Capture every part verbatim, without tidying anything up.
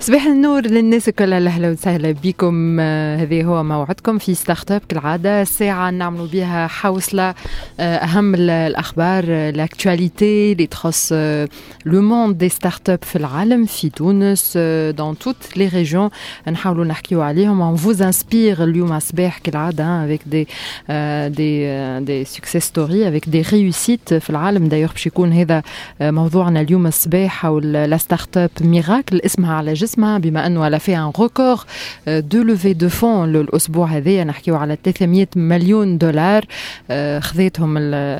صباح النور للناس الكل، اهلا وسهلا بكم. هذا هو موعدكم في ستارت اب كالعاده، ساعه نعملوا بها حوصله اهم الاخبار لاكtualité اللي تخص لو موند دي ستارت اب في العالم، في تونس، دون توت لي ريجيون. نحاولوا نحكيوا عليهم. اون فوز انسبير اليوم صباح كالعاده افيك دي دي دي سكسيس ستوري افيك دي ريوسيت في العالم. دايوغ باش يكون هذا موضوعنا اليوم الصباح حول لا ستارت اب ميراكل، اسمها على جسمها بما انه على في ان ريكورد دو لوفي دو فون الاسبوع هذايا. نحكيو على ثلاثمية مليون دولار خذيتهم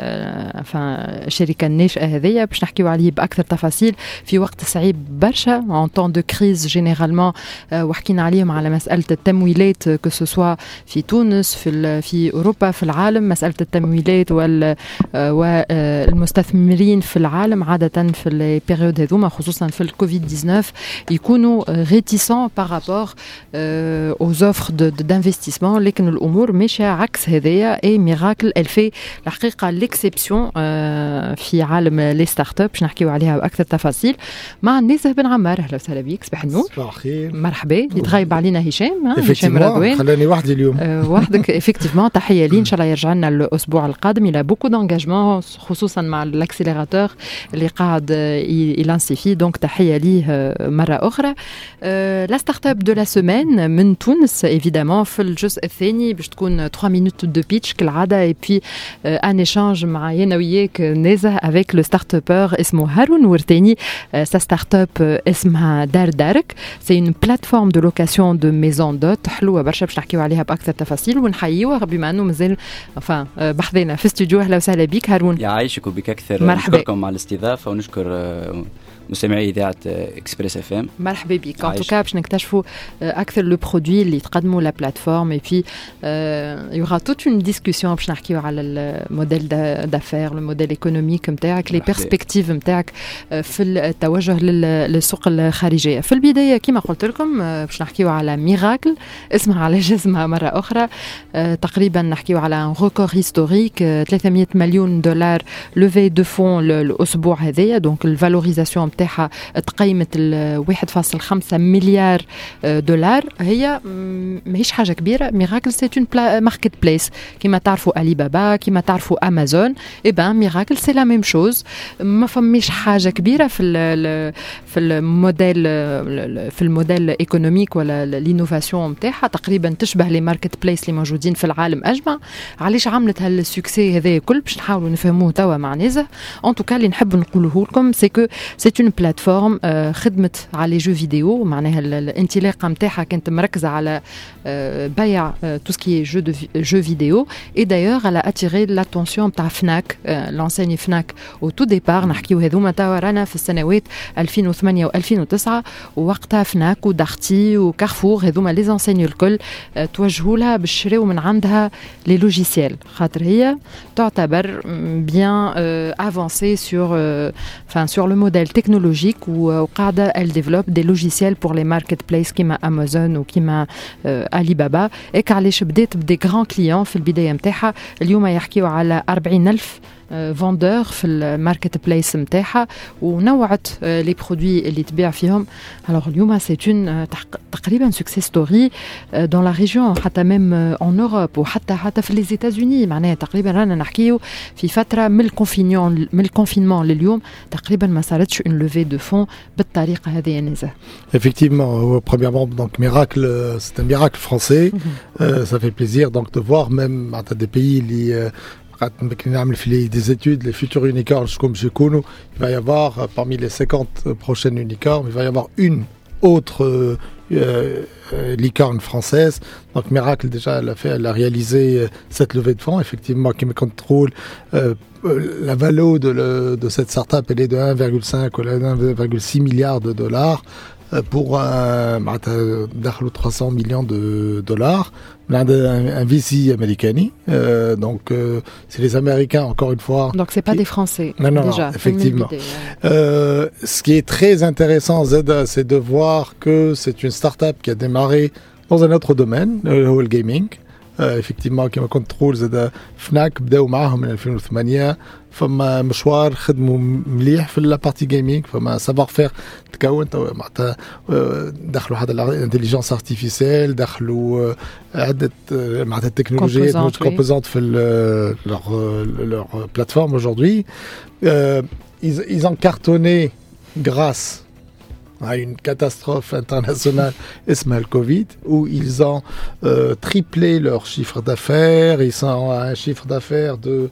الشركه الناشئه هذيا. باش نحكيو عليه باكثر تفاصيل في وقت صعيب برشا اون طون دو كريز جينيرالمون، وحكينا عليهم على مساله التمويلات كو سوسوا في تونس في في اوروبا في العالم. مساله التمويلات وال والمستثمرين في العالم عاده في البيريود هذوما خصوصا في الكوفيد تسعة عشر يكونوا réticents par rapport euh, aux offres de, de, d'investissement. لكن الأمور ماشية عكس هذايا. et ميراكل elle fait الحقيقة l'exception euh, في عالم لي ستارت اب. باش نحكيو عليها بأكثر تفاصيل مع نزه بن عمار. أهلا وسهلا بك. صباح النور. صباح الخير. مرحبا. يتغيب علينا هشام. هشام رضوان. خلاني وحدي اليوم. euh, وحدك effectivement. تحية لي إن شاء الله يرجع لنا الأسبوع القادم. il a beaucoup d'engagement خصوصا مع الأكسيليراتور اللي قاعد يلانسيفي. دونك تحية ليه مرة أخرى. لا ستارت اب دو لا سيمين من تونس ايفيدامون. في الجزء الثاني باش تكون ثلاثة مينوت دو بيتش كالعاده، اي بي ان ايشانج مع يانا وياك نازه افيك لو ستارت ابور اسمه هارون ورتاني. سا ستارت اب اسمها دار دارك، سي اون بلاتفورم دو لوكاسيون دو ميزون دوت حلوه برشا. باش نحكيو عليها باكثر تفاصيل ونحييوه بما انه مازال فان بحذنا في استوديو. اهلا وسهلا بك هارون. يعيشك وبك اكثر. مرحبا. نشكركم على الاستضافه ونشكر مستمعي اذاعه اكسبريس اف ام. مرحبا بك. ان توكا باش نكتشفوا اكثر لو برودوي اللي تقدموا لا بلاتفورم، اي بي يوغا توت اون ديسكوسيون باش نحكيو على الموديل دافير، الموديل ايكونوميك نتاعك، لي بيرسبكتيف نتاعك في التوجه للسوق الخارجيه. في البدايه كما قلت لكم باش نحكيو على ميراكل اسمها على جسمها مره اخرى. تقريبا نحكيو على ان ريكورد هيستوريك ثلاثمية مليون دولار لوفي دو فون الاسبوع هذايا. دونك الفالوريزاسيون تاعها تقيمت واحد فاصلة خمسة مليار دولار. هي ماهيش حاجه كبيره. ميراكل سي اون ماركت بليس كما تعرفوا علي بابا، كما تعرفوا امازون. اي بان ميراكل سي لا ميم شوز. ما فماش حاجه كبيره في ال في الموديل في الموديل ايكونوميك ولا لينوفاسيون نتاعها. تقريبا تشبه لي ماركت بليس اللي موجودين في العالم اجمع. علاش عملت هالسوكسي هذا كل باش نحاولوا نفهموه توا مع نزه. ان توكا اللي نحب نقوله لكم سي كو سي اون بلاتفورم خدمت على جو فيديو. معناها الانطلاقه نتاعها كانت مركزه على بيع تو سكي جو دو جو فيديو. اي دايوغ على اتيري لاتونسيون تاع فناك، لانسيني فناك او تو ديبار. نحكيو هذوما توا رانا في السنوات ألفين وثمانية وألفين وتسعة، ووقتها فناك ودارتي وكارفور هذوما لي زانسينيو الكل توجهوا لها باش يشريو من عندها لي لوجيسيال، خاطر هي تعتبر بيان افونسي سور enfin sur le modèle technologique où Qada elle développe des logiciels pour les marketplaces كيما Amazon وكيما Alibaba. et علاش بدات بدي grands clients في البدايه نتاعها. اليوم يحكيوا على أربعين ألف فوندور في الماركت بليس نتاعها ونوعت لي برودوي اللي تبيع فيهم. alors اليوم سي اون تقريبا سكسيس ستوري دون لا ريجيون، حتى ميم اون اوروب وحتى حتى في لي زيتازوني. معناها تقريبا رانا نحكيو في فتره من الكونفينمون من الكونفينمون لليوم تقريبا ما صارتش اون لوفي دو فون بالطريقه هذه نزه. Effectivement, premièrement, donc Miracle, c'est un miracle français. euh, ça fait plaisir donc de voir même à des pays li des études, les futurs unicorns comme chez Kuno, il va y avoir parmi les cinquante prochaines unicorns, il va y avoir une autre euh, euh, licorne française. Donc Miracle déjà elle a fait, elle a réalisé cette levée de fonds effectivement qui me contrôle euh, la valeur de, le, de cette startup elle est de un virgule cinq ou un virgule six milliards de dollars pour un trois cents millions de dollars. Un, un V C américain, euh, donc euh, c'est les Américains encore une fois. Donc c'est pas qui... des Français. Non, non, déjà, non effectivement. Euh, ce qui est très intéressant, Zeda, c'est de voir que c'est une start-up qui a démarré dans un autre domaine, le gaming. effectivement كما كنت تقول زاد فناك بداو معاهم من ألفين وثمانية فما مشوار خدموا مليح في لابارتي جيمنج فما سافوار فير تكون معناتها دخلوا هذا الانتليجنس ارتيفيسيال دخلوا عده معناتها التكنولوجيات كومبوزانت في leur leur plateforme aujourd'hui euh, ils ils ont cartonné grâce à une catastrophe internationale اسمها le Covid où ils ont euh, triplé leur chiffre d'affaires, ils sont à un chiffre d'affaires de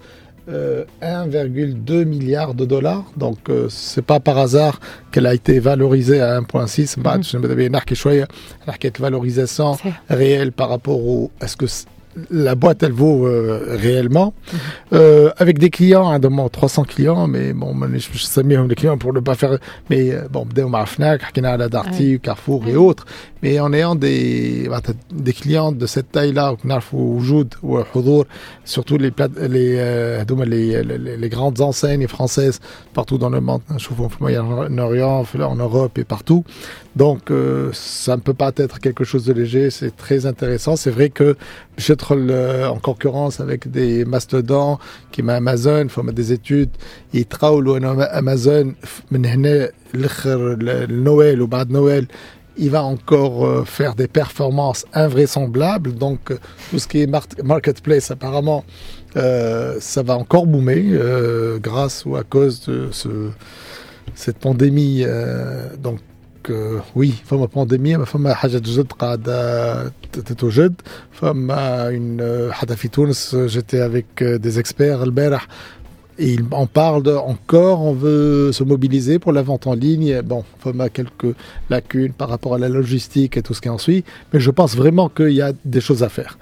euh, un virgule deux milliard de dollars. Donc euh, c'est pas par hasard qu'elle a été valorisée à un virgule six. بعد نبدا نحكي شويه على حكايه valorisation réelle par rapport au est-ce que la boîte elle vaut euh, réellement mm-hmm. euh, avec des clients hein, de trois cents clients mais bon je sais mieux les clients pour ne pas faire mais bon بداو مع فناك حكينا على دارتي وكارفور et autres mais en ayant des des clients de cette taille là ونعرفوا وجود وحضور surtout les les هذوما les, les les grandes enseignes françaises partout dans le monde نشوفهم في Moyen-Orient en Europe et partout donc euh, ça ne peut pas être quelque chose de léger c'est très intéressant c'est vrai que je suis en concurrence avec des mastodons qui m'a Amazon font des études ils travaillent Amazon من هنا لآخر Noël ou بعد Noël il va encore euh, faire des performances invraisemblables donc euh, tout ce qui est mar- marketplace apparemment euh, ça va encore boomer euh, grâce ou à cause de ce, cette pandémie euh, donc euh, oui فما pandémie ما فما حاجة جد قاعدة تتوجد فما une حتى في تونس j'étais avec des experts البارح et on parle de, encore, on veut se mobiliser pour la vente en ligne. Bon, il y a quelques lacunes par rapport à la logistique et tout ce qui en suit, mais je pense vraiment qu'il y a des choses à faire.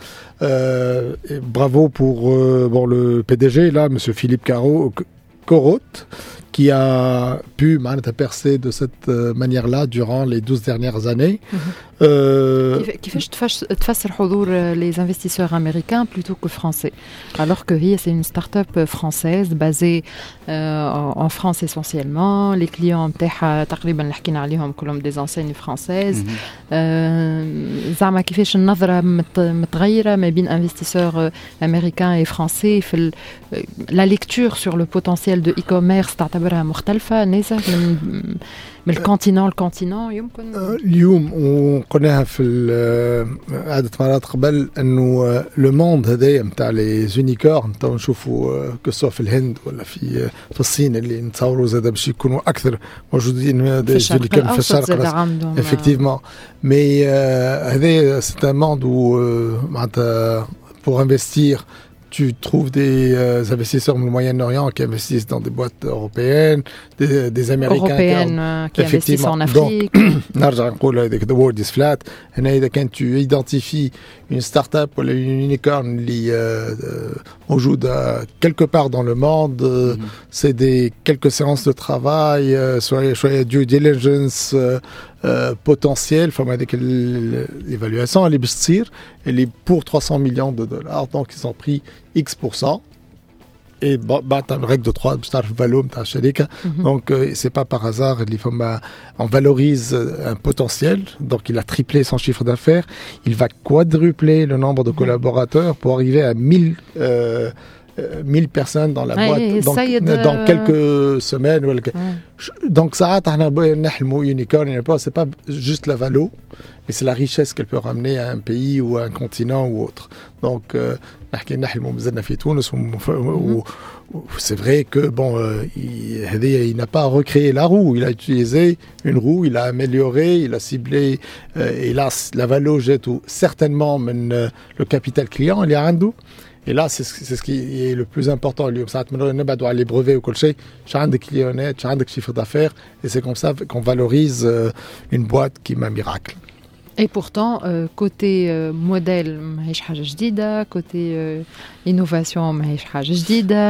Euh, et bravo pour euh, bon, le P D G, là, M. Philippe Caro, Corotte, qui a pu percer de cette manière-là durant les douze dernières années. Mm-hmm. euh... كيفاش تفسر حضور les investisseurs américains plutôt que français alors que هي c'est une start-up française basée euh, en France essentiellement les clients نتاعها تقريبا اللي حكينا عليهم كلهم des enseignes françaises زعما كيفاش النظرة متغيرة ما بين investisseurs américains et français في la lecture sur le potentiel de e-commerce تعتبرها مختلفة نازل من من الكونتينون الكونتينون يمكن اليوم وقلناها في عدة مرات قبل انه لو موند هذايا نتاع لي زونيكورن تو نشوفوا كسوا في الهند ولا في في الصين اللي نتصوروا زاد باش يكونوا اكثر موجودين دي زونيكورن في الشرق effectivement mais هذا c'est un monde où معناتها pour investir tu trouves des euh, investisseurs du Moyen-Orient qui investissent dans des boîtes européennes, des, des Américains européennes qui, ont, qui investissent en Afrique. Donc, the world is flat. Et quand tu identifies une start-up ou une unicorn qui euh, on joue de, quelque part dans le monde, euh, mm-hmm. c'est des quelques séances de travail, euh, soit, soit due diligence euh, euh, potentielle, enfin avec l'évaluation, elle est elle est pour trois cents millions de dollars, donc ils ont pris X pour cent. Et bah, bah tu as une règle de trois, tu as le volume, tu as Shalika. Donc, euh, c'est pas par hasard, on valorise un potentiel. Donc, il a triplé son chiffre d'affaires. Il va quadrupler le nombre de collaborateurs pour arriver à mille, euh, mille personnes dans la ouais, boîte donc, de... dans quelques semaines. Ouais. Donc, ça a unicorn, c'est pas juste la valo, mais c'est la richesse qu'elle peut ramener à un pays ou à un continent ou autre. Donc, euh, c'est vrai que bon, euh, il, il n'a pas recréé la roue, il a utilisé une roue, il a amélioré, il a ciblé, euh, et là, la valo jette certainement euh, le capital client, il y a un dou. Et là, c'est, c'est ce qui est le plus important. Ça doit aller brevet ou quelque chose. Tu as des clients, tu as des chiffres d'affaires, et c'est comme ça qu'on valorise euh, une boîte qui m'a miracle. Et pourtant, euh, côté euh, modèle, ماهيش حاجة جديدة, côté euh, innovation, ماهيش حاجة جديدة.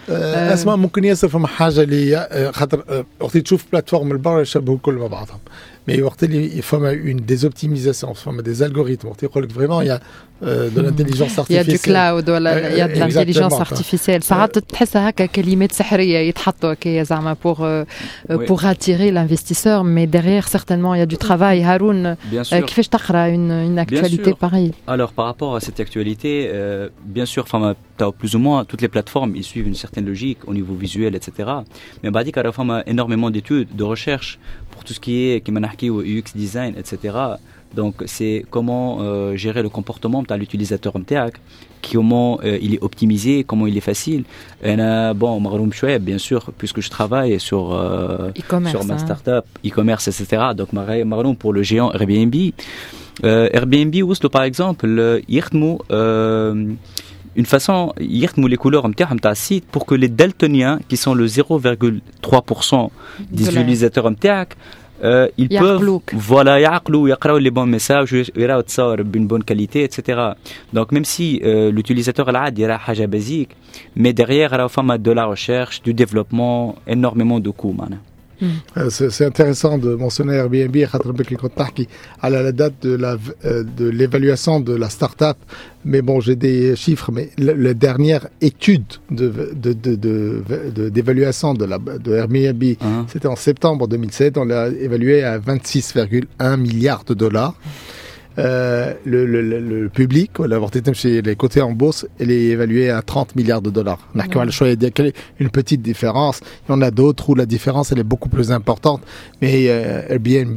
آه، اسمع ممكن ياسر فما حاجه اللي آه، خاطر آه، وقت تشوف بلاتفورم البر يشبهوا كل مع بعضهم مي وقت اللي فما اون دي اوبتيميزاسيون فما دي الغوريثم وقت يقول لك فريمون يا دو لانتيليجنس يا ارتيفيسيال دو كلاود ولا يا دو لانتيليجنس ارتيفيسيال ساعات تحسها هكا كلمات سحريه يتحطوا هكا زعما بور بور اتيري l'investisseur mais derrière certainement il y a du travail هارون كيفاش تقرا une actualité pareille. Alors par rapport à cette actualité euh, bien sûr enfin plus ou moins toutes les plateformes ils suivent une certaine logique au niveau visuel et cetera mais بعد كده فما énormément d'études de recherche pour tout ce qui est qui manahki ou U X design et cetera. Donc c'est comment euh, gérer le comportement de l'utilisateur متاعك, comment euh, il est optimisé, comment il est facile. Et là, bon, مغروم شوية bien sûr puisque je travaille sur euh, sur ma startup e-commerce et cetera. Donc مغروم pour le géant Airbnb. Euh, Airbnb وصلوا par exemple يخدموا euh, une façon يخدموا les couleurs نتاعهم تاع السيت pour que les daltoniens qui sont le zéro virgule trois pour cent des utilisateurs نتاعك Euh, ils peuvent voilà يعقلوا ويقراوا les bons messages ويراو تصور d'une bonne qualité et cetera. Donc même si euh, l'utilisateur العادي يرى حاجة basique mais derrière راهو فما de la recherche du développement énormément de coûts معناها. Euh, c'est, c'est intéressant de mentionner Airbnb à la date de, la, euh, de l'évaluation de la start-up. Mais bon, j'ai des chiffres, mais la, la dernière étude de, de, de, de, de, d'évaluation de, la, de Airbnb, uh-huh. c'était en septembre deux mille sept. On l'a évalué à vingt-six virgule un milliards de dollars. Euh, le, le, le, le public, les cotés en bourse, elle est évaluée à trente milliards de dollars. Ouais. Une petite différence. Il y en a d'autres où la différence elle est beaucoup plus importante. Mais euh, Airbnb,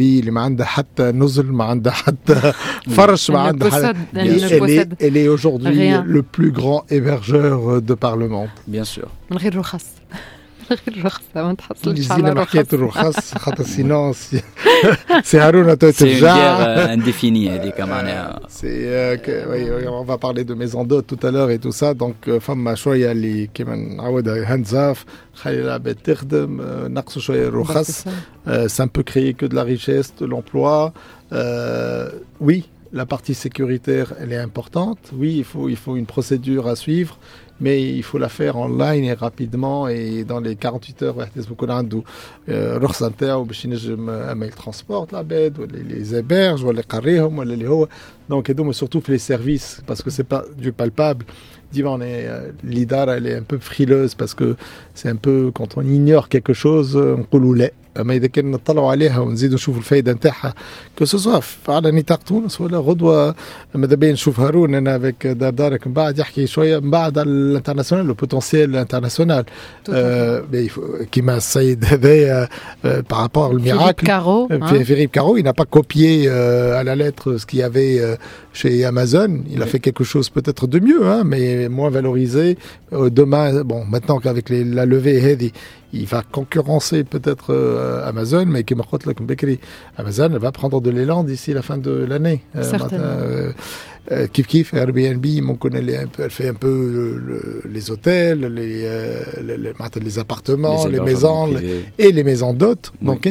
elle est aujourd'hui Rien. le plus grand hébergeur de par le monde. Bien sûr. غير رخصة ما تحصلش على رخص. حكاية الرخص خاطر سينون سي هارون ترجع indéfinie هذيك معناها. C'est oui, on va parler de maison d'hôte tout à l'heure et tout ça donc فما شوية اللي كيما نعاودها هنزاف خلي العباد تخدم نقصوا شوية الرخص. Ça ne peut créer que de la richesse, de l'emploi. Euh, oui, la partie sécuritaire elle est importante. Oui, il faut il faut une procédure à suivre. Mais il faut la faire online et rapidement et dans les quarante-huit heures Facebook عنده رخصة نتاعو باش ينجم اما يترانسبورت العباد ولا les héberge ولا يقريهم ولا اللي هو donc et donc surtout les services parce que c'est pas du palpable. Dis on est l'idara elle est un peu frileuse parce que c'est un peu quand on ignore quelque chose نقولوا لا اما اذا كنا نطلعوا عليها ونزيدوا نشوفوا الفائده نتاعها كو سوسوا على نطاق تونس ولا غدوه ماذا بين نشوف هارون انا افيك دار دارك من بعد يحكي شويه من بعد على الانترناسيونال لو بوتنسيال انترناسيونال كيما السيد هذايا بارابور الميراكل Philippe Caro il n'a pas copié euh, à la lettre ce qu'il y avait euh, chez Amazon il oui. a fait quelque chose peut-être de mieux hein, mais moins valorisé euh, demain bon maintenant qu'avec les, la levée هذه il va concurrencer peut-être euh, Amazon, mais qui Amazon va prendre de l'élan d'ici la fin de l'année. Certainement. Euh, euh, Kif Kif, Airbnb, on connaît les, un peu, elle fait un peu le, les hôtels, les, euh, les, les, les appartements, les, les maisons les, et les maisons d'hôtes. Oui. Donc,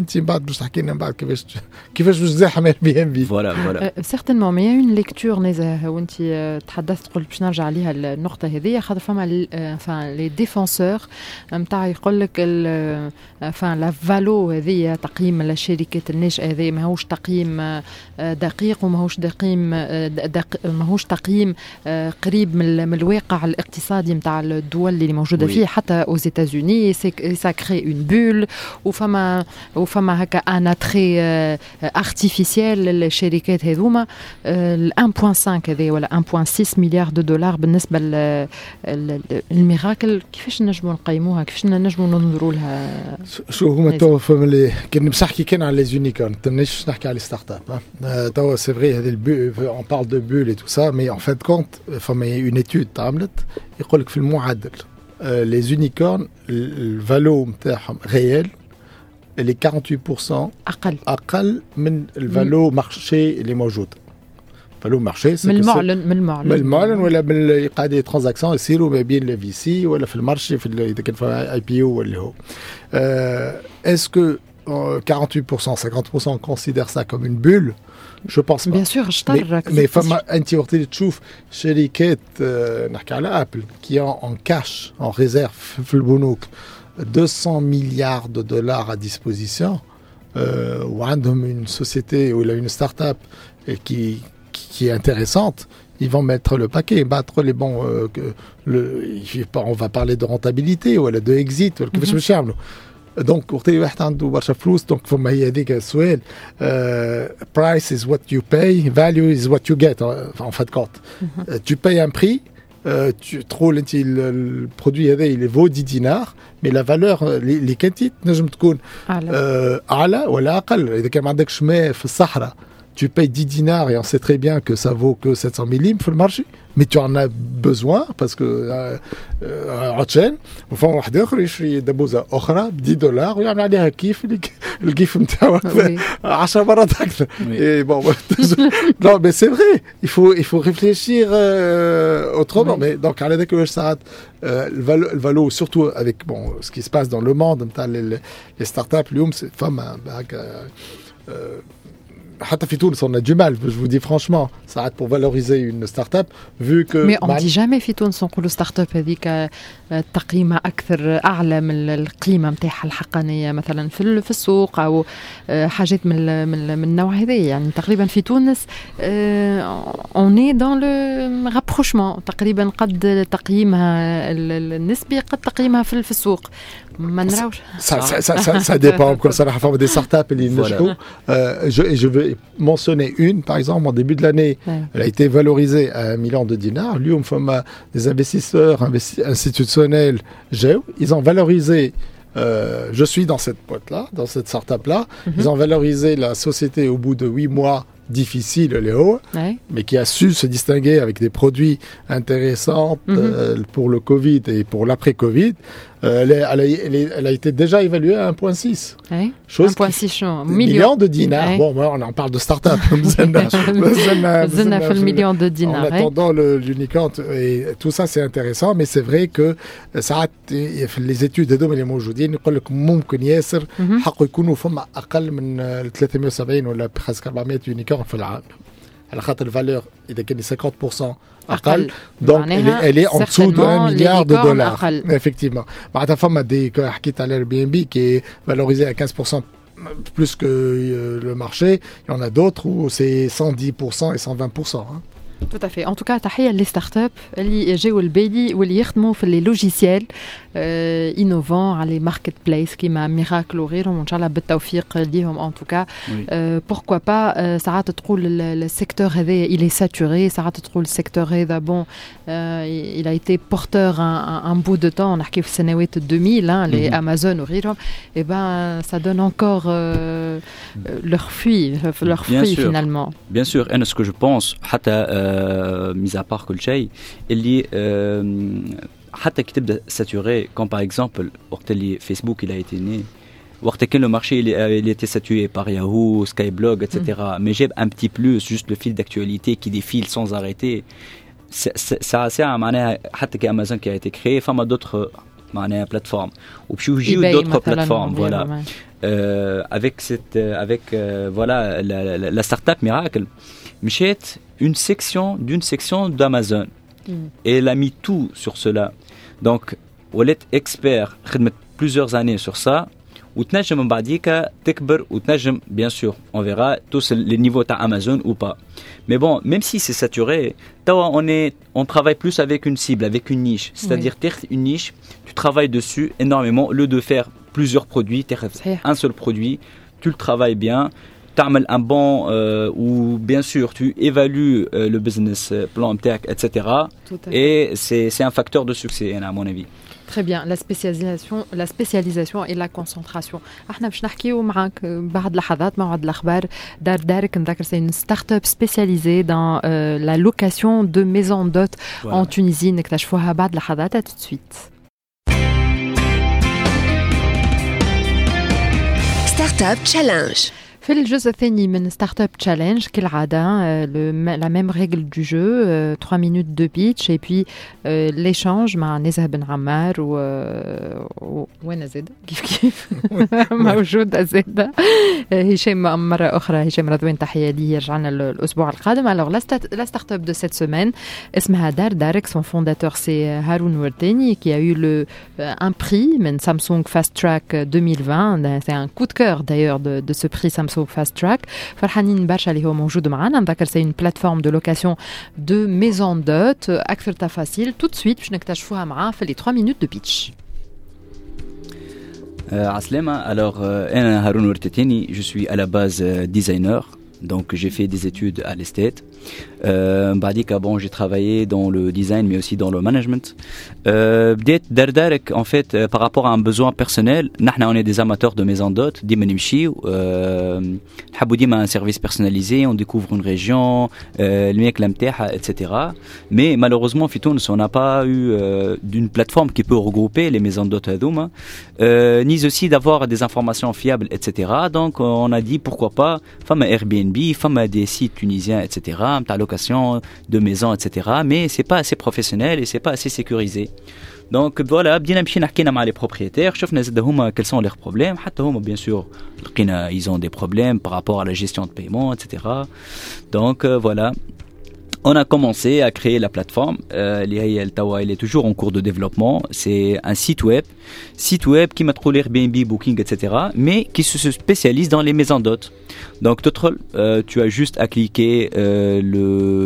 voilà, voilà. Euh, certainement, mais il y a une lecture, وانت تحدثت قلت باش نرجع عليها النقطة هذه خاطر فما enfin les défenseurs نتاع يقول لك enfin la valo هذه تقييم الشركات الناشئة هذه ماهوش تقييم دقيق وماهوش تقييم ماهوش تقييم قريب من الواقع الاقتصادي نتاع الدول اللي موجودة فيه حتى aux États-Unis ça crée une bulle وفما وفما هكا un attrait artificiel للشركات هذوما one point five هذه ولا one point six مليار دو دولار بالنسبة للميراكل كيفاش نجموا نقيموها كيفاش نجموا ننظروا لها شو هما تو فما كنا باش نحكي كان على لي يونيكورن تمنيش نحكي على ستارت اب تو سي فري هذه البو on parle de bulles et tout ça mais en fin de compte فما une étude تعملت يقول لك في المعدل les unicornes الفالو نتاعهم réel اللي quarante-huit pour cent اقل اقل من الفالو مارشي اللي موجود فالو مارشي من المعلن من المعلن من المعلن ولا من قاعده ترانزاكسيون يصيروا ما بين لي في سي ولا في المارشي في اذا كان في اي بي او ولا هو اسكو quarante-huit pour cent cinquante pour cent on considère ça comme une bulle Je pense pas. Bien sûr, je t'arrête. Mais فما أنت وقت اللي تشوف شركات نحكي على أبل qui ont en cash, en réserve في البنوك deux cents milliards de dollars à disposition, euh, ou une société ou une start-up qui, qui est intéressante, ils vont mettre le paquet, battre les bons. Euh, le, on va parler de rentabilité ou de exit. Mm-hmm. Donc, donc euh, price is what you pay, value is what you get, en fait de compte. Mm-hmm. Tu payes un prix. Euh, tu trouves le, le produit il vaut dix dinars mais la valeur les quantités نجم تكون اعلى ولا اقل اذا كان ما عندكش ماء في الصحراء tu payes dix dinars et on sait très bien que ça vaut que sept cents millimètres sur le marché mais tu en as besoin parce que عطشان وفما واحد اخر يشري دبوزه اخرى ب dix دولار ويعمل عليها كيف الكيف نتاعو عشر مرات اكثر et bon non mais c'est vrai il faut il faut réfléchir euh, autrement oui. Mais donc على ذاك واش ساعات le valo surtout avec bon ce qui se passe dans le monde نتاع les startups اليوم فما حتى في تونس on a du mal, je vous dis franchement, ça arrête pour valoriser une start-up vu que mais on ne dit jamais في تونس نقولوا start-up هذيك تقييمها أكثر أعلى من القيمة متاعها الحقانية مثلا في في السوق أو حاجات من من من النوع هذا يعني تقريبا في تونس on est dans le rapprochement تقريبا قد تقييمها النسبي قد تقييمها في في السوق ما نراوش ça ça ça ça dépend comme ça la des start-up اللي نجحوا je je veux mentionner une par exemple en début de l'année ouais. Elle a été valorisée à un million de dinars lui on fait des investisseurs investi- institutionnels ils ont valorisé euh, je suis dans cette boîte là dans cette start-up là mm-hmm. Ils ont valorisé la société au bout de huit mois difficile, Léo, ouais. Mais qui a su se distinguer avec des produits intéressants mm-hmm. euh, pour le Covid et pour l'après-Covid. Euh, elle, est, elle, a, elle, est, elle a été déjà évaluée à un virgule six. Ouais. Chose un virgule six million. million de dinars. Ouais. Bon, moi, on en parle de start-up. million de dinars. En attendant le, l'unicorn, et tout ça, c'est intéressant, mais c'est vrai que ça a, les études هذوما اللي موجودين يقول لك ممكن ياسر حقه يكونوا فما أقل من ثلاثمائة وسبعين ولا presque أربعمائة يونيكورن في العالم. على خاطر الفالور إذا كان cinquante pour cent أقل donc elle est, elle est en dessous de un milliard de dollars أقل. Effectivement معناتها فما دي حكيت على Airbnb qui est valorisé à quinze pour cent plus que euh, le marché il y en a d'autres où c'est cent dix pour cent et cent vingt pour cent hein. Tout à fait. En tout cas, تحية للستارت-اب اللي جاوا البالي واللي يخدموا في لي لوجيسيال innovants على ماركت بليس كيما ميراكل وغيرهم وان شاء الله بالتوفيق ليهم en tout cas. Pourquoi pas ساعات تقول السيكتور هذا il est saturé ساعات تقول السيكتور هذا bon il a été porteur un, un bout de temps نحكي في السنوات deux mille hein les Amazon وغيرهم et ben ça donne encore euh, leur fruit leur fruit finalement. Bien sûr, et ce que je pense حتى mis à part كل شيء اللي حتى كي تبدا ساتوري comme par exemple وقت اللي فيسبوك il a été né وقت كان le marché il, il était saturé par Yahoo, Skyblog, et cetera. Mm. Mais j'ai un petit plus juste le fil d'actualité qui défile sans arrêter. Ça c'est un معناها حتى كأمازون qui a été créé فما d'autres معناها plateformes وبشو يجيو d'autres plateformes voilà euh, avec cette avec euh, voilà la, la, la start-up Miracle مشيت une section d'une section d'Amazon mm. et elle a mis tout sur cela donc ولات expert خدمت plusieurs années sur ça وتنجم من بعديك تكبر وتنجم bien sûr on verra tous les niveaux à Amazon ou pas mais bon même si c'est saturé on est on travaille plus avec une cible avec une niche c'est-à-dire oui. Une niche tu travailles dessus énormément au lieu de faire plusieurs produits un seul produit tu le travailles bien تعمل un bon euh, ou bien sûr tu évalues euh, le business plan et cetera et c'est c'est un facteur de succès à mon avis. Très bien, la spécialisation, la spécialisation et la concentration. احنا باش نحكيو معاك بعد لحظات موعد الاخبار دار دارك نذكر c'est une start-up spécialisée dans euh, la location de maisons d'hôtes voilà. En Tunisie نكتشفوها بعد لحظات tout de suite. Startup Challenge. في في الجزء الثاني من ستارت اب تشالنج كالعادة la même règle du jeu trois minutes de pitch et puis l'échange مع نزهة بن عمار و وين زيدة كيف كيف موجودة زيدة هشام مرة أخرى هشام رضوان تحية ليه رجعنا الأسبوع القادم. alors la start up de cette semaine اسمها دار دارك. son fondateur c'est Haroun Werteni qui a eu le un prix من Samsung Fast Track deux mille vingt. c'est un coup de cœur d'ailleurs de, de ce prix Samsung Fast Track. فرحانين برشا اللي هو موجود معنا. نذكر c'est une plateforme de location de maisons d'hôtes. أكثر تفاصيل tout de suite باش نكتشفوها معاه في les trois minutes de pitch. Euh, Aslema, alors euh, Haroun Werteni, je suis à la base euh, designer, donc j'ai fait des études à l'Estate. Euh, بعديك bon, j'ai travaillé dans le design mais aussi dans le management. Euh, بديت دردارك en fait euh, par rapport à un besoin personnel. نحنا on est des amateurs de maisons d'hôtes, ديما نمشيو نحبوا ديما un service personnalisé, on découvre une région, الماكلة نتاعها et cetera. Mais malheureusement في تونس on n'a pas eu euh, d'une plateforme qui peut regrouper les maisons d'hôtes هذوما, euh, ni aussi d'avoir des informations fiables et cetera. Donc on a dit pourquoi pas فما Airbnb, فما des sites tunisiens et cetera. ta location de maison et cetera. Mais c'est pas assez professionnel et c'est pas assez sécurisé. Donc voilà, بدينا مشينا حكينا مع les propriétaires, شفنا زاد هما quels sont leurs problèmes. حتى هما bien sûr لقينا ils ont des problèmes par rapport à la gestion de paiement et cetera. Donc euh, voilà. On a commencé à créer la plateforme. Euh, elle est toujours en cours de développement. C'est un site web, site web qui m'a trouvé Airbnb, Booking, et cetera. Mais qui se spécialise dans les maisons d'hôtes. Donc, euh, tu as juste à cliquer euh, le.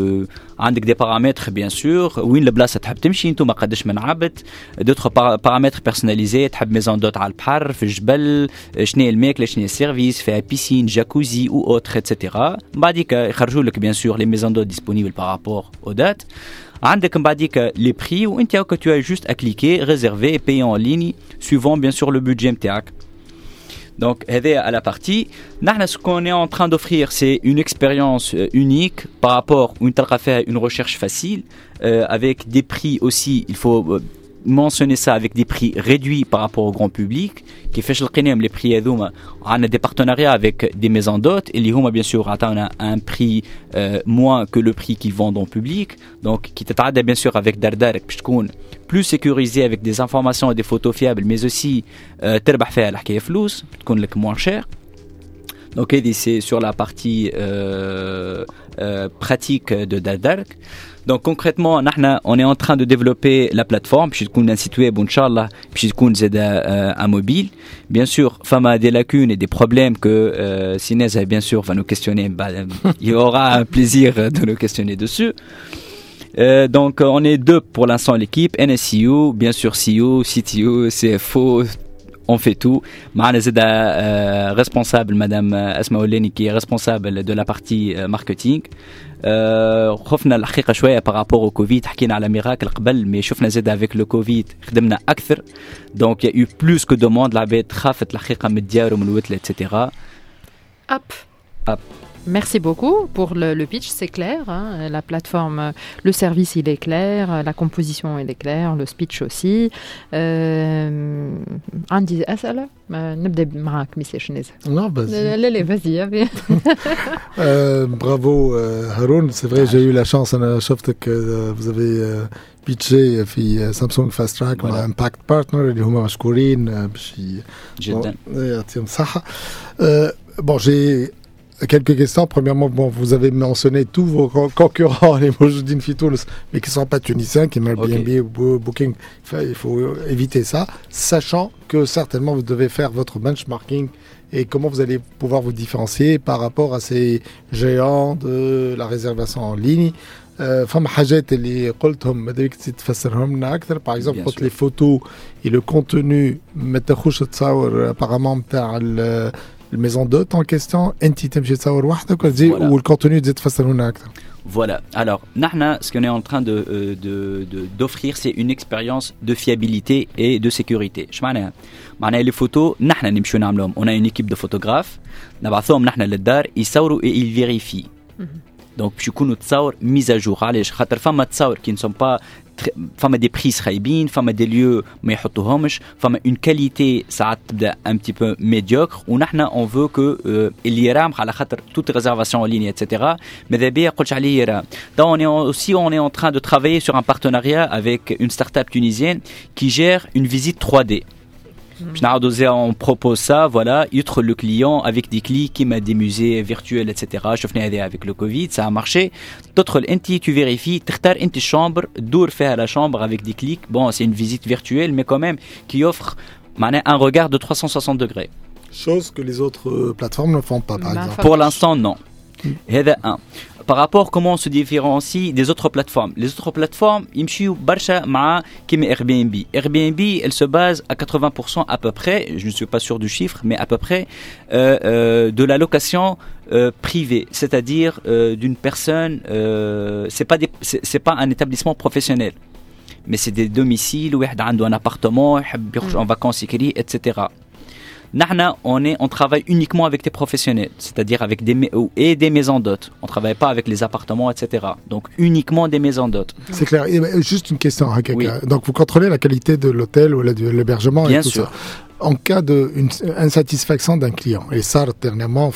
عندك des paramètres bien sûr وين البلاصه تحب تمشي انتم قداش من عبد d'autres paramètres personnalisés تحب ميزون دوت على البحر في الجبل شنو الماكله شنو السيرفيس فيها بيسين جاكوزي ou autre et cetera. بعديك يخرجوا لك bien sûr les maisons d'hôtes disponibles par rapport aux dates. عندك بعديك les prix وانت que tu as juste à cliquer réserver et payer en ligne suivant bien sûr le budget نتاعك. Donc, aider à la partie. Nous, ce qu'on est en train d'offrir, c'est une expérience euh, unique par rapport à une, une recherche facile, euh, avec des prix aussi, il faut euh, mentionner ça, avec des prix réduits par rapport au grand public. Qui fait les prix on a des partenariats avec des maisons d'hôtes et les huma bien sûr on a un prix euh, moins que le prix qu'ils vendent en public. Donc, qui t'aide bien sûr avec Dardarek, puisqu'on plus sécurisé avec des informations et des photos fiables, mais aussi تربح فيها الحكاية فلوس, تكون لك moins cher. Donc, c'est sur la partie euh, euh, pratique de Dardarek. Donc concrètement, on est en train de développer la plateforme, puis تكون un site web, Inch'Allah, puis تكون زاد un mobile. Bien sûr, femme a des lacunes et des problèmes que euh, Sinez bien sûr va nous questionner. Bah, il y aura un plaisir de nous questionner dessus. Euh, donc on est deux pour l'instant l'équipe, N S C O, bien sûr C E O, C T O, C F O. On fait tout. معنا زاد euh, responsable madame Asma Ouleni qui est responsable de la partie euh, marketing. Euh, خفنا الحقيقة شوية par rapport au Covid, حكينا على ميراكل قبل, mais شفنا زاد avec le Covid خدمنا أكثر. Donc il y a eu plus que demande, العباد خافت الحقيقة من الديار ومن الوتلة et cetera. Hop. Hop. Merci beaucoup pour le, le pitch, c'est clair, hein, la plateforme, le service il est clair, la composition il est claire, le speech aussi. عندي أسئلة نبدأ معك ميسي شنيز. Non, vas-y. لا لا vas-y. euh, bravo euh, Haroun, c'est vrai, j'ai eu la chance, أنا شفتك que vous avez pitché في Samsung Fast Track مع Impact Partner اللي هما مشكورين باش جدا يعطيهم الصحة. Bon, j'ai quelques questions. Premièrement, bon, vous avez mentionné tous vos concurrents, les Mojoudine Fitouls, mais qui ne sont pas tunisiens, qui mettent Airbnb ou Booking. Il faut éviter ça, sachant que certainement vous devez faire votre benchmarking et comment vous allez pouvoir vous différencier par rapport à ces géants de la réservation en ligne. فما حاجات اللي قلتهم مدريك تفسرهم لنا اكثر. باغ اكزومبل قلت لي فوتو اي لو كونتوني ما تاخوش تصور ابارامون تاع الميزون دوت ان كيستيون, انت تمشي تصور وحدك وتزيد والكونتوني تزيد تفسر لنا اكثر. Voilà. Alors, Nahna, ce qu'on est en train de, de, de, d'offrir, c'est une expérience de fiabilité et de sécurité. Je m'en ai les photos, Nahna nimshou namlom. On a une équipe de photographes. Nabathom Nahna l'dar, ils saurou et ils vérifient. Donc باش يكونوا تصاور mise à jour. علاش خاطر فما تصاور qui ne sont pas فما دي بريس خايبين فما دي ليو ما يحطوهمش فما اون كاليتي ساعات تبدا ان بتي بو ميديوكر ونحن اون فو كو اللي يرامح على خاطر توت ريزرفاسيون en ligne et cetera ماذا بيا قلتش عليه يرام. Donc on est aussi on est en train de travailler sur un partenariat avec une start-up tunisienne qui gère une visite trois D. On propose ça, voilà, outre le client avec des clics qui m'a des musées virtuels, et cetera. Je venais avec le Covid, ça a marché. D'autres, tu vérifies, tu as une chambre, d'où faire la chambre avec des clics. Bon, c'est une visite virtuelle, mais quand même qui offre un regard de trois cent soixante degrés. Chose que les autres plateformes ne font pas, par bah, exemple. Pour l'instant, non. هذا un. Par rapport comment on se différencie des autres plateformes. Les autres plateformes, ils يمشيو برشا مع كيما Airbnb. Airbnb, elle se base à quatre-vingts pour cent à peu près, je ne suis pas sûr du chiffre, mais à peu près euh, euh, de la location euh, privée, c'est-à-dire euh, d'une personne. Euh, c'est pas des, c'est, c'est pas un établissement professionnel, mais c'est des domiciles où il y a un appartement, il y a en vacances, et cetera. Nahna, on, est, on travaille uniquement avec des professionnels, c'est-à-dire avec des, et des maisons d'hôtes. On ne travaille pas avec les appartements, et cetera. Donc uniquement des maisons d'hôtes. C'est clair. Et juste une question. Hein, oui. Donc vous contrôlez la qualité de l'hôtel ou de l'hébergement et Bien tout sûr. ça. En cas d'insatisfaction d'un client, et ça dernièrement,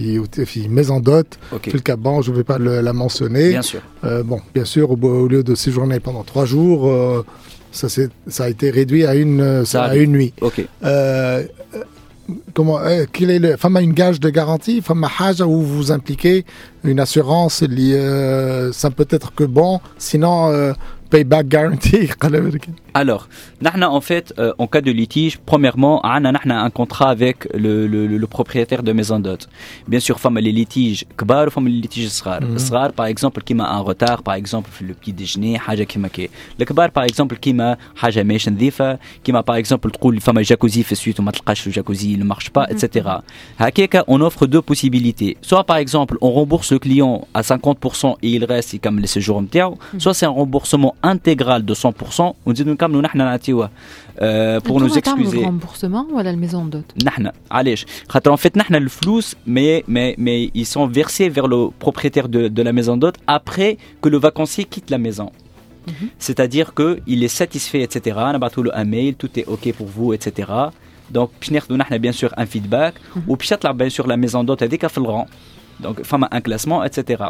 fi maison d'hôtes, okay. Le Caban, je ne vais pas le, la mentionner. Bien sûr. Euh, bon, bien sûr, au, au lieu de séjourner pendant trois jours, euh, ça, ça a été réduit à une, ça à une nuit. Ok. Euh, Comment, euh, quel est le, femme a une gage de garantie, femme a haja où vous impliquez une assurance, euh, ça peut être que bon, sinon euh, payback guarantee. Alors, نحن en fait, euh, en cas de litige, premièrement, on a un contrat avec le, le, le, le propriétaire de maison d'hôte. Bien sûr, femme les litiges كبار وفما les litiges صغار. صغار, par exemple, qui m'a un retard, par exemple, le petit déjeuner, حاجة كيما كي. Le كبار, par exemple, qui m'a حاجة ماهيش نظيفة, qui m'a par exemple تقول فما jacuzzi في السويت وما تلقاش le jacuzzi ne marche pas, et cetera. هكاك, on offre deux possibilités. Soit, par exemple, on rembourse le client à cinquante pour cent et il reste comme le séjour نتاعو, soit c'est un remboursement intégral de cent pour cent. On dit nous comme nous نحن نعطيوه pour nous excuser. Le remboursement ou la maison d'hôte? نحن علاش خاطر en fait نحن الفلوس mais mais mais ils sont versés vers le propriétaire de de la maison d'hôte après que le vacancier quitte la maison. Mm-hmm. C'est-à-dire que il est satisfait, et cetera. On a battu un mail, tout est ok pour vous, et cetera. Donc nous avons bien sûr un feedback mm-hmm. ou puis bien sûr la maison d'hôte avec un rang. Donc, un classement, et cetera.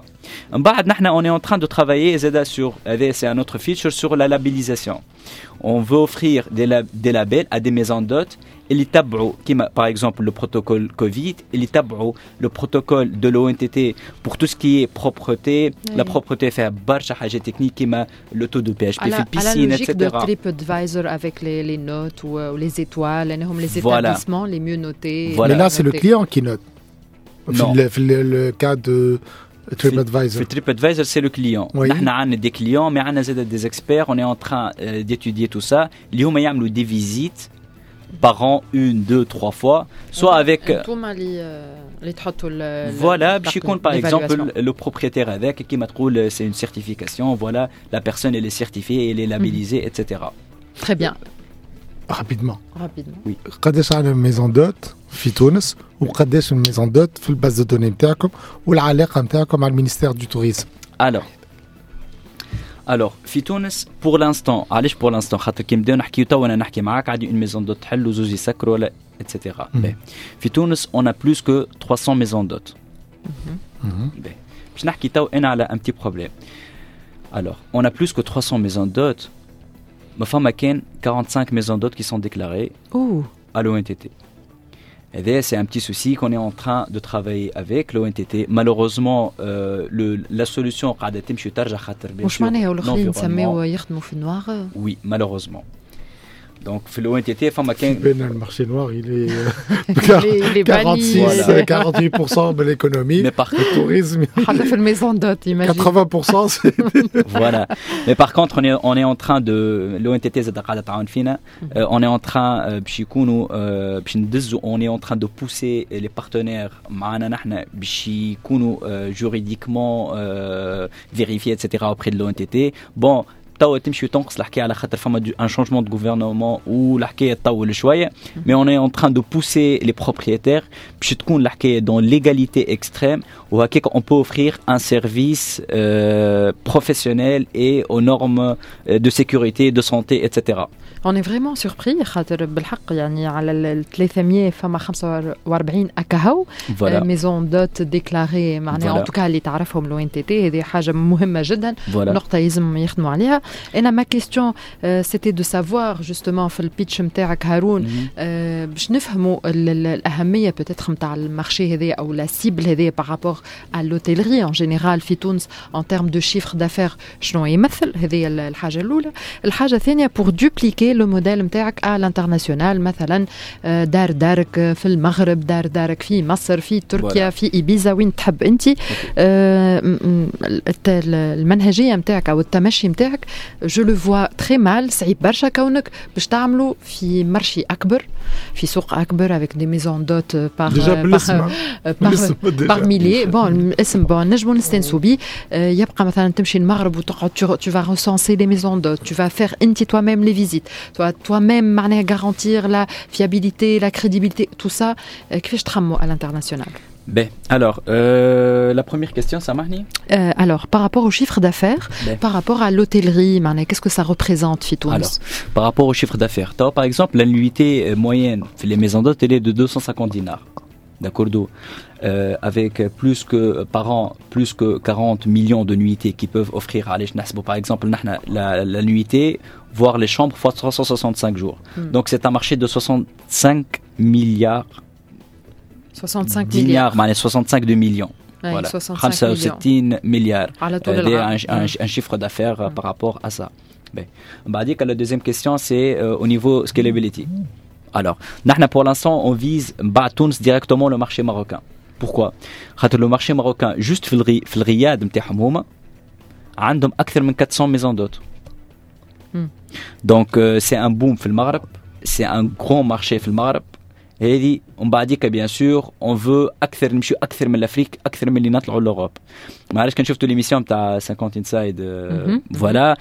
On est en train de travailler sur, c'est un autre feature, sur la labellisation. On veut offrir des, lab, des labels à des maisons d'hôtes. Et les tableaux, par exemple le protocole Covid, et les tableaux, le protocole de l'O N T T pour tout ce qui est propreté, oui. La propreté fait barcha haja technique, qui m'a le taux de P H P, fait piscine, et cetera. À la logique de TripAdvisor avec les, les notes ou, ou les étoiles, les établissements voilà. Les mieux notés. Voilà. Mais là, c'est le client qui note. Non. Le, le, le cas de TripAdvisor. Le TripAdvisor, c'est le client. Oui. Nous avons des clients, mais nous avons des experts. On est en train euh, d'étudier tout ça. Ils ont des visites par an, une, deux, trois fois. Soit avec. Voilà, je compte par exemple le, le propriétaire avec qui m'a trouvé, c'est une certification. Voilà, la personne elle est certifiée, elle est labellisée, mm-hmm. et cetera. Très bien. Rapidement. Rapidement. Oui. قداش على maison d'hôte في تونس وقداش الميزون دوت في الباز دو دوني نتاعكم والعلاقه نتاعكم مع المينيستير دو توريزم. Alors alors في تونس pour l'instant علاش pour l'instant خاطر كي نبداو نحكيو تو انا نحكي معاك عادي une maison d'hôte تحل وزوج يسكروا ولا et cetera. في تونس on a plus que trois cents maisons d'hôtes. باش نحكي تو انا على un petit problème. Alors on a plus que trois cents maisons d'hôtes. Ma femme a quarante-cinq maisons d'hôtes qui sont déclarées Ouh. à l'O N T T. Et là, c'est un petit souci qu'on est en train de travailler avec l'O N T T. Malheureusement, euh, le, la solution oui, malheureusement. Donc, l'O N T T, femme a le marché noir, il est euh, quarante-six, voilà. quarante-huit pour cent de l'économie. Mais par le tourisme, quatre-vingts pour cent, c'est... Voilà. Mais par contre, on est, on est en train de, l'O N T T, euh, on est en train, euh, on est en train de pousser les partenaires, juridiquement euh, vérifiés, et cetera, auprès de l'O N T T. Bon, توا تمشي تنقص الحكايه على خاطر فما ان شانجمون دو غوفرنمون والحكايه تطول شويه مي اون اي اون تران دو بوسي لي بروبريتير باش تكون الحكايه دون ليغاليتي اكستريم وهكاك اون بو اوفرير ان سيرفيس بروفيسيونيل اي aux normes de sécurité, de santé, et cetera. On est vraiment surpris خاطر بالحق يعني على ال ثلاثمية فما خمسة وأربعين أكاهو ميزون دوت ديكلاري معناها ان توكا اللي تعرفهم لو ان تي تي هذه حاجه مهمه جدا نقطه لازم يخدموا عليها. انا ما كيستيون سيتي دو سافوار جوستومون في البيتش نتاعك هارون باش نفهموا الاهميه بوتيتر نتاع المارشي هذا او لا سيبل هذه بارابور على لوتيلري ان جينيرال في تونس ان تيرم دو شيفر دافير شنو يمثل. هذه الحاجه الاولى. الحاجه الثانيه بور دوبليكي لو موديل نتاعك على الانترناسيونال مثلا دار دارك في المغرب دار دارك في مصر في تركيا في إيبيزا وين تحب انت المنهجيه نتاعك او التمشي نتاعك جو لو فوا تري مال صعيب برشا كونك باش تعملوا في مرشي اكبر في سوق اكبر avec des maisons d'hôtes par par milliers. bon الاسم bon نجموا نستنسوا بيه. يبقى مثلا تمشي المغرب وتقعد tu vas recenser les maisons d'hôtes, tu vas faire انت toi-même les visites, toi toi-même معناها garantir la fiabilité, la crédibilité, tout ça. كيفاش تخموا à l'international? Ben, alors, euh, la première question, ça m'a dit euh, Alors, par rapport au chiffre d'affaires, ben. par rapport à l'hôtellerie, qu'est-ce que ça représente, Fitounes? Alors, par rapport au chiffre d'affaires, par exemple, l'annuité moyenne les maisons d'hôtes, elle est de deux cent cinquante dinars. D'accord, euh, avec plus que par an, plus que quarante millions de nuitées qui peuvent offrir à l'échelon. Par exemple, la, la nuitée, voire les chambres fois trois cent soixante-cinq jours. Hmm. Donc, c'est un marché de soixante-cinq milliards. soixante-cinq milliards, soixante-cinq de millions. Ouais, voilà. soixante-cinq milliards. Euh, un, un, un chiffre d'affaires mm. par rapport à ça. Ben, on va dire que la deuxième question, c'est euh, au niveau scalability. Alors, pour l'instant, on vise Tunis directement le marché marocain. Pourquoi? Parce que le marché marocain, juste في الرياد نتاعهم هما عندهم أكثر من quatre cents maisons d'hôtes. Mm. Donc, euh, c'est un boom في المغرب. C'est un grand marché في المغرب. هذه ومن بعديك بيان سور اون فو اكثر نمشيو اكثر من الافريك اكثر من اللي نطلعوا لوروب. ما عرفتش كان شفتوا ليميسيون تاع خمسين انسايد فوالا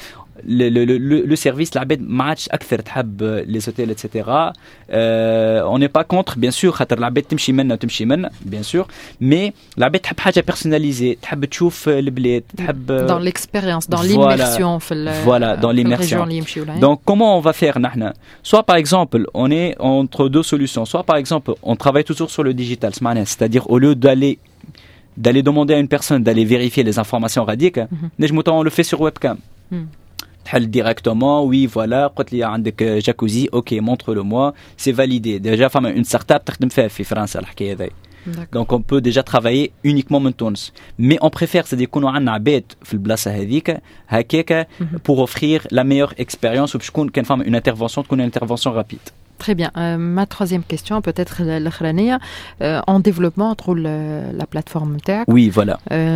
لو سيرفيس العباد ما عادش اكثر تحب لي اوتيل ايتترا. اون ني با كونتر بيان سور خاطر العباد تمشي منا وتمشي منا بيان سور مي العباد تحب حاجه بيرسوناليزي تحب تشوف البلاد تحب دون ليكسبيريونس دون ليميرسيون في فوالا دون ليميرسيون. دونك كومون اون فا فير نحن soit par exemple on est entre deux solutions, soit par exemple on travaille toujours sur le digital, c'est-à-dire au lieu d'aller d'aller demander à une personne d'aller vérifier les informations radiques, mm-hmm. on le fait sur webcam. Mm. تحل directement, oui voilà قلت لي عندك جاكوزي اوكي montre-le moi, c'est validé déjà. فما une startup تخدم فيها في فرنسا الحكايه هذه. Donc on peut déjà travailler uniquement من تونس, mais on préfère c'est يكونوا عندنا عباد في البلاصه هذيك هكاك pour offrir la meilleure expérience وباش تكون كان فما une intervention تكون une intervention rapide. Très bien. Euh, ma troisième question, peut-être l'Akhrania, euh, en développement entre le, la plateforme T A C. Oui, voilà.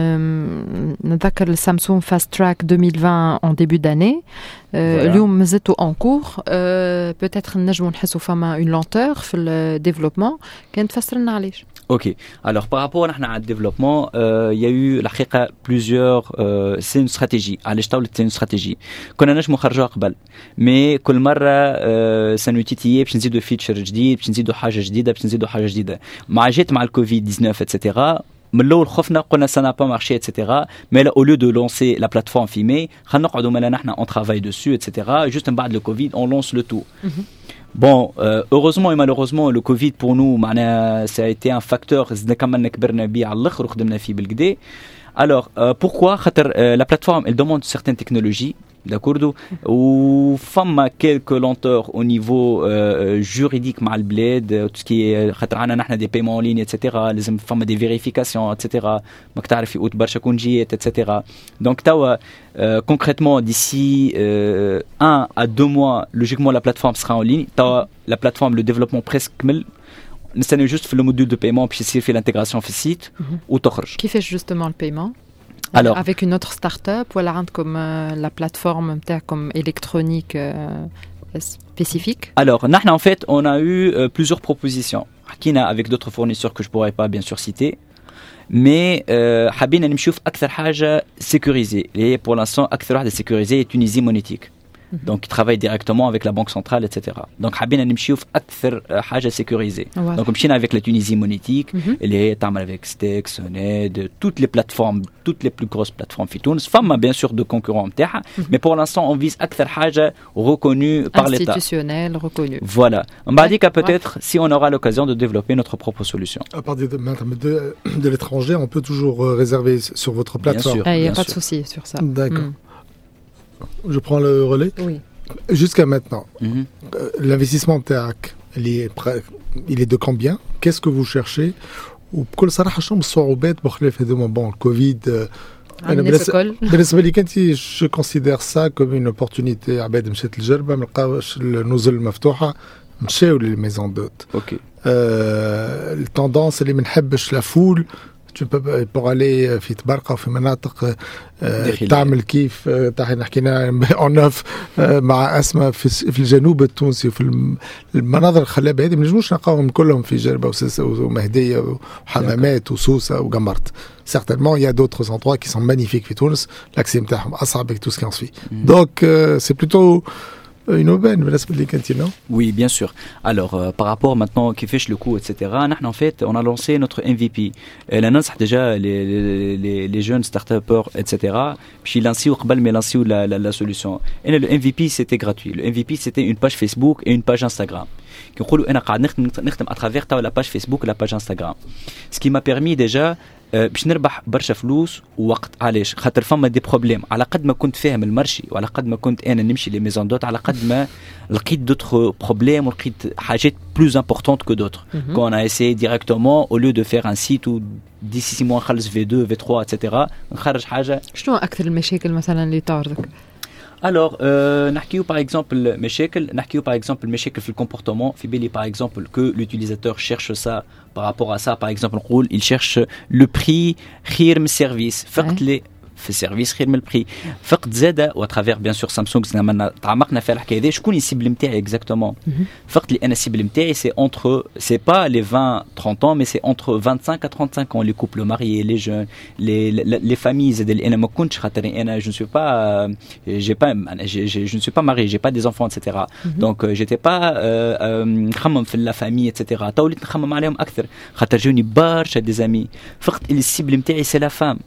نذكر le Samsung Fast Track deux mille vingt en début d'année. اليوم مازلتو en cours. Euh, peut-être نجمو نحسوا فما une lenteur في le développement. كان تفسر لنا علاش؟ Ok. Alors par rapport à le développement, il euh, y a eu la plusieurs. Euh, c'est une stratégie. À l'échelle, c'est une stratégie. Qu'on a نجم نخرجوها قبل. Mais كل مرة ça nous titille باش نزيدوا feature جديد, باش نزيدوا حاجة جديدة, باش نزيدوا حاجة جديدة. مع جيت مع الكوفيد دix-neuf et cetera. من الأول خفنا قلنا ça n'a pas marché et cetera. Mais là, au lieu de lancer la plateforme في mai, خلنا نقعدوا مالا نحنا on travaille dessus et cetera. Juste من بعد le Covid, on lance le tout. Mm-hmm. Bon, euh, heureusement et malheureusement, le Covid pour nous, ça a été un facteur. Alors, euh, pourquoi? euh, La plateforme, elle demande certaines technologies, d'accord, ou femme quelques lenteurs au niveau euh, juridique, mal bled, tout ce qui est des paiements en ligne, et cetera. Les femmes des vérifications, et cetera. et cetera. Donc, tawa, euh, concrètement, d'ici euh, un à deux mois, logiquement, la plateforme sera en ligne. Tawa, la plateforme, le développement presque نستنى juste في le module de paiement puis يصير في l'intégration في السيت وتخرج. كيفاش justement le paiement? Alors, avec une autre start-up ou alors comme euh, la plateforme comme électronique euh, spécifique? Alors, nous en fait, on a eu euh, plusieurs propositions. Hakina avec d'autres fournisseurs que je pourrais pas bien sûr citer. مي euh, حابين نمشيو في اكثر حاجه سيكوريزي اللي هي بور لانستون اكثر واحده سيكوريزي تونيزي مونيتيك. Donc, ils travaillent directement avec la Banque centrale, et cetera. Donc, Habina Nimchiouf, Akthar Haja sécurisé. Donc, on avec la Tunisie monétique, mm-hmm. elle est avec Stex, Soned, toutes les plateformes, toutes les plus grosses plateformes Fitouns. Femme, bien sûr, de concurrents, mm-hmm. mais pour l'instant, on vise Akthar Haja reconnu par l'État. Institutionnel, reconnu. Voilà. On m'a dit qu'à peut-être, ouais. si on aura l'occasion de développer notre propre solution. À partir de, de, de l'étranger, on peut toujours réserver sur votre plateforme. Il n'y a pas de souci sur ça. D'accord. Mm. Je prends le relais. Oui. Jusqu'à maintenant, mm-hmm. euh, l'investissement T A C, il est, prêt, il est de combien? Qu'est-ce que vous cherchez? وبكل صراحة شنو الصعوبات بخلاف هذوما بون الكوفيد أنا بالنسبة لي كنت جو كونسيدير سا كوم اون اوبورتونيتي عباد مشات الجربة ما لقاوش النزل مفتوحة مشاو للميزون دوت. اوكي. التوندونس اللي ما نحبش لا فول tu peux pour aller في تبرقة وفي مناطق تعمل كيف تاع حكينا اونف مع اسماء في الجنوب التونسي وفي المناظر الخلابه هذه ما نجموش نلقاهم كلهم في جربه ومهديه وحمامات وسوسه وقمرت. certainement il y a d'autres endroits qui sont magnifiques في تونس l'accès نتاعهم اصعب avec tout ce qui en suit. donc euh, c'est plutôt une aubaine, non? Oui, bien sûr. Alors, euh, par rapport maintenant qui fait le coup, et cetera. En fait, on a lancé notre M V P. Euh, là, on déjà les, les, les jeunes start-upers, et cetera. Puis lancé au mais lancé la, la, la solution. Et le M V P, c'était gratuit. Le M V P, c'était une page Facebook et une page Instagram. À travers la page Facebook et la page Instagram. Ce qui m'a permis déjà باش نربح برشا فلوس ووقت. علاش؟ خاطر فما دي بروبليم. على قد ما كنت فاهم المارشي وعلى قد ما كنت انا نمشي لي ميزون دوت على قد ما لقيت دوتر بروبليم ولقيت حاجات بلوز امبورطونت كو دوتر. كون انا اسي ديريكتومون او لو دو فير ان سيت و ديسي سي موا نخلص في اثنين في ثلاثة اتسيتيرا نخرج حاجه. شنو اكثر المشاكل مثلا اللي تعرضك؟ Alors, euh, نحكيو par exemple مشاكل نحكيو par exemple مشاكل في الكومبورتمون في بالي par exemple que l'utilisateur cherche ça par rapport à ça par exemple نقول il cherche le prix خير من السيرفيس فقط لي في السيرفيس خير من البري فقط زاده وترافير بيان سور سامسونج زعما تعمقنا في الحكايه هذه شكون السيبل نتاعي اكزاكتومون فقط اللي انا السيبل نتاعي سي اونتر سي با لي عشرين ثلاثين ans mais c'est entre vingt-cinq à trente-cinq ans les couples mariés les jeunes les les familles زاد اللي انا ما كنتش خاطر انا je ne suis pas j'ai pas je ne suis pas marié j'ai pas des enfants et cetera donc j'étais pas نخمم في لا فامي et cetera تو وليت نخمم عليهم اكثر خاطر جوني برشا دي زامي فقط السيبل نتاعي سي لا فام.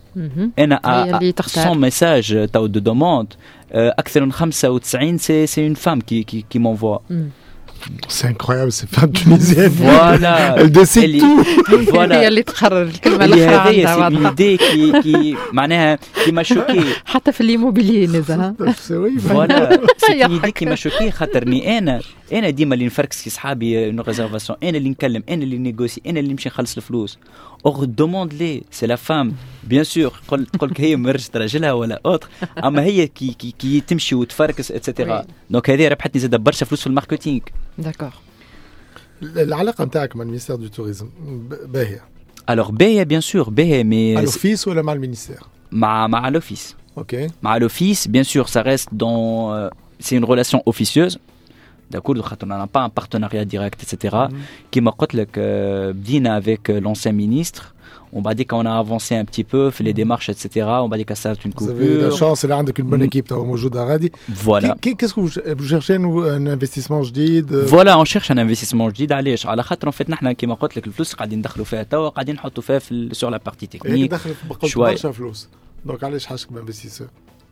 انا son message تاع de demande اكثر من خمسة وتسعين c'est c'est une femme qui qui qui m'envoie. C'est incroyable ces femmes tunisiennes. Voilà. Elle décide tout. Voilà. هي اللي تقرر الكلمه الاخرى عندها. C'est une idée qui qui معناها qui m'a choqué. حتى في الإيموبيليي نزها. Voilà. C'est une idée qui m'a choqué خاطرني انا انا ديما اللي نفركس في صحابي نو ريزيرفاسيون انا اللي نكلم انا اللي نيغوسي انا اللي نمشي نخلص الفلوس. اور دوموند لي سي لا فام بيان سور قل قلك هي مرجت راجلها ولا اوتر اما هي كي كي, كي تمشي وتفركس اتسيتيرا دونك هذه ربحتني زاد برشا فلوس في الماركتينغ. داكور. العلاقه نتاعك مع المينيستير دو توريزم باهيه؟ الوغ باهيه بيان سور باهيه مي مع لوفيس ولا مع المينيستير؟ مع مع لوفيس. اوكي. مع لوفيس بيان سور ça reste dans c'est une relation officieuse. D'accord, on n'a pas un partenariat direct, et cetera. Qui m'a dit que بدينا avec l'ancien ministre. On m'a dit qu'on a avancé un petit peu, fait les démarches, et cetera. On m'a dit que ça c'est une coupure. Vous avez la chance, là, avec une bonne équipe, tu es à Radi. Voilà. Qu'est-ce que vous, vous cherchez un investissement جديد? Voilà, on cherche un investissement جديد. علاش؟ على خاطر en fait نحن كيما قلت لك الفلوس قاعدين ندخلوا فيها توا قاعدين نحطوا فيها في sur la partie technique. شوية. برشا فلوس. دونك علاش حاشك بانفستيسور؟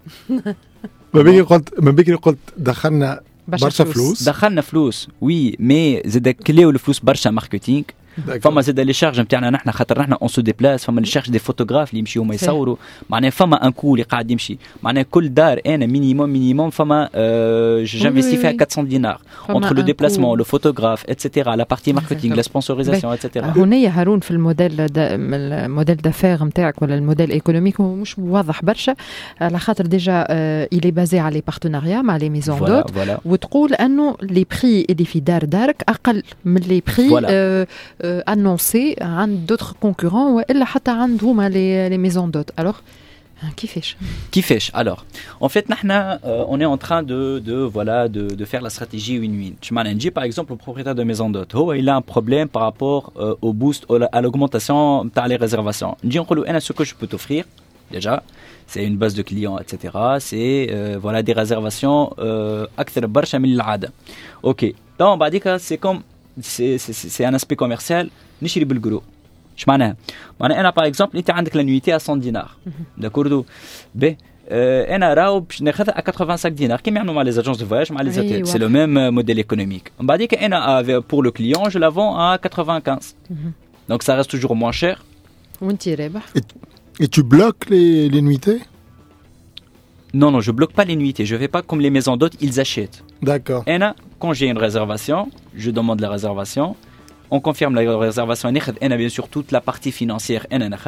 ما بيجي قلت ما بيجي قلت دخلنا برشا فلوس دخلنا فلوس وي مي زاد كليو الفلوس برشا ماركتينغ فما زاد لي شارج نتاعنا نحن خاطر نحن اون سو ديبلاس فما لي شارج دي فوتوغراف اللي يمشيو ما يصوروا معناها فما ان كو اللي قاعد يمشي معناها كل دار انا مينيموم مينيموم فما جانفيستي فيها أربعمية دينار entre le déplacement le photographe et cetera la partie marketing la sponsorisation et cetera. هنا يا هارون في الموديل الموديل دافير نتاعك ولا الموديل ايكونوميك مش واضح برشا على خاطر ديجا il est basé على لي بارتناريا مع لي ميزون دوت وتقول انه لي بري اللي في دار دارك اقل من لي بري annoncé عند d'autres concurrents والا حتى عند هما les les maisons d'hôtes. Alors كيفاش كيفاش alors en fait نحنا euh, on est en train de de voilà de de faire la stratégie win-win. Je m'en dis par exemple le propriétaire de maison d'hôte هو il a un problème par rapport euh, au boost à l'augmentation تاع les réservations. نجي نقولوا انا ce que je peux t'offrir déjà c'est une base de clients et cetera c'est euh, voilà des réservations euh, أكثر برشا من العادة. OK. Donc بعديك c'est comme c'est c'est c'est un aspect commercial نشري بالجرو. ايش معناها؟ معناها انا باغ اكزومبل انت عندك لانويتي مية دينار داكوردو بي آه انا راهو باش ناخذها ا خمسة وثمانين دينار كيما يعملوا مع لي اجونس دو فواياج مع لي زاتيل سي لو ميم موديل ايكونوميك من بعديك انا بور لو كليون جو لا فون ا خمسة وثمانين دونك سا ريست توجور موان شير وانت رابح. Et tu bloques les, les nuitées? Non, non, je bloque pas les nuitées. Je fais pas comme les maisons d'hôtes, ils achètent. D'accord. Et là, quand j'ai une réservation, je demande la réservation. On confirme la réservation. On a bien sûr toute la partie financière.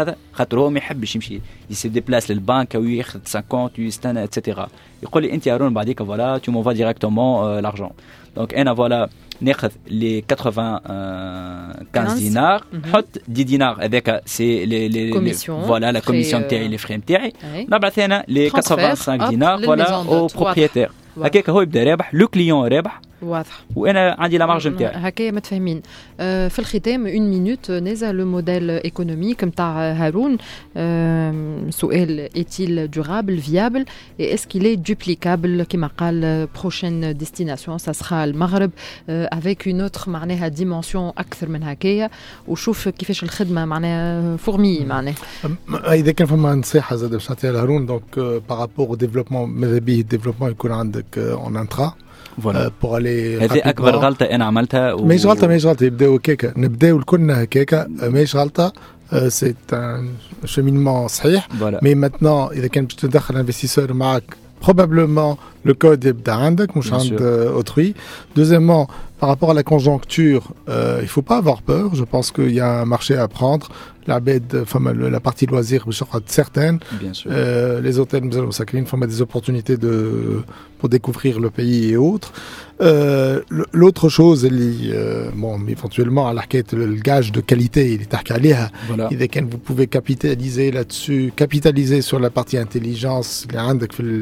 Il se déplace le banque, il cinquante, et cetera. Il dit voilà, tu m'envoies directement euh, l'argent. Donc, on voilà, les quatre-vingt-quinze dinars, dix dinars avec c'est les, les, les voilà la commission euh... les frais les quatre-vingt-cinq dinars voilà au propriétaire. هكاك هو يبدا رابح لو كليون رابح واضح وانا عندي لا مارج نتاعي هكايا متفاهمين. آه في الختام اون مينوت نازل لو موديل ايكونوميك نتاع هارون. آه سؤال ايتيل دورابل فيابل اي اس كيل اي دوبليكابل كما قال بروشين ديستيناسيون سا سرا المغرب افيك اون اوتر معناها ديمونسيون اكثر من هكايا وشوف كيفاش الخدمه معناها فورمي معناها. اذا كان فما نصيحه زاد باش نعطيها لهارون دونك بارابور او ديفلوبمون ماذا به الديفلوبمون يكون عندك اون انترا فوالا بور الي هذه اكبر غلطه انا عملتها و... ماهيش غلطه ماهيش غلطه يبداو هكاكا نبداو الكلنا هكاكا ماهيش غلطه سي ان شمينمون صحيح مي ماتنون اذا كان باش تدخل انفستيسور معك probablement le code يبدا عندك مش عند autrui. Deuxièmement, par rapport à la conjoncture, euh, il faut pas avoir peur. Je pense qu'il y a un marché à prendre. La bête, enfin, la partie loisir, je crois certaine. Bien sûr. Euh, les hôtels, nous allons s'accueillir, enfin, des opportunités de pour découvrir le pays et autres. Euh, l'autre chose, elle est, euh, bon, éventuellement, à l'arcade, le gage de qualité, il est arcaliha. Voilà. Et dès que vous pouvez capitaliser là-dessus, capitaliser sur la partie intelligence, les عندك في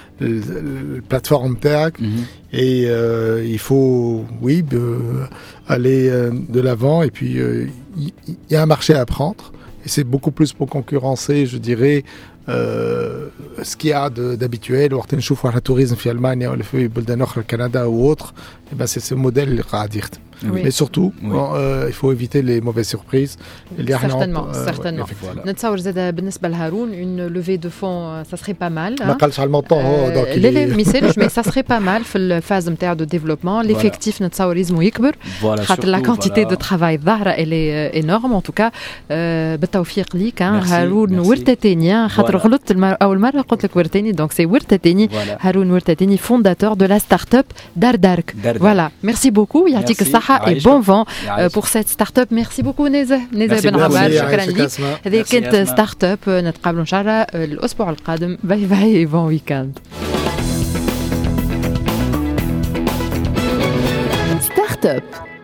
le plateforme تاعك. Et euh, il faut, oui, euh, aller euh, de l'avant. Et puis, il euh, y, y a un marché à prendre. Et c'est beaucoup plus pour concurrencer, je dirais, euh, ce qu'il y a d'habituel. Ou نشوف واحد tourisme في ألمانيا ولا في بلدان أخرى كندا ou autre. Et ben c'est ce modèle اللي قاعد يخدم. Oui. Mais surtout, oui. bon, euh, il faut éviter les mauvaises surprises. Certainement, euh, certainement. نتصور زاد بالنسبة لهارون une levée de fonds, ça serait pas mal. ما قالش على المونطون هو دونك. لا لا ميسالش mais ça serait pas mal في الفاز نتاع دو ديفلوبمون. L'effectif نتصور لازم يكبر. خاطر la quantité de travail ظاهرة elle est énorme en tout cas. بالتوفيق ليك هارون ورتاتيني خاطر غلطت أول مرة قلت لك ورتاني donc c'est ورتاتيني هارون ورتاتيني fondateur de la start-up داردارك. Voilà, merci beaucoup. يعطيك الصحة. Et bon vent euh, pour cette start-up. Merci beaucoup نزه نزه بن عبار شكرا لك. هذه كانت ستارت-اب نتقابلوا إن شاء الله الأسبوع القادم. باي باي بون ويكاند. ستارت-اب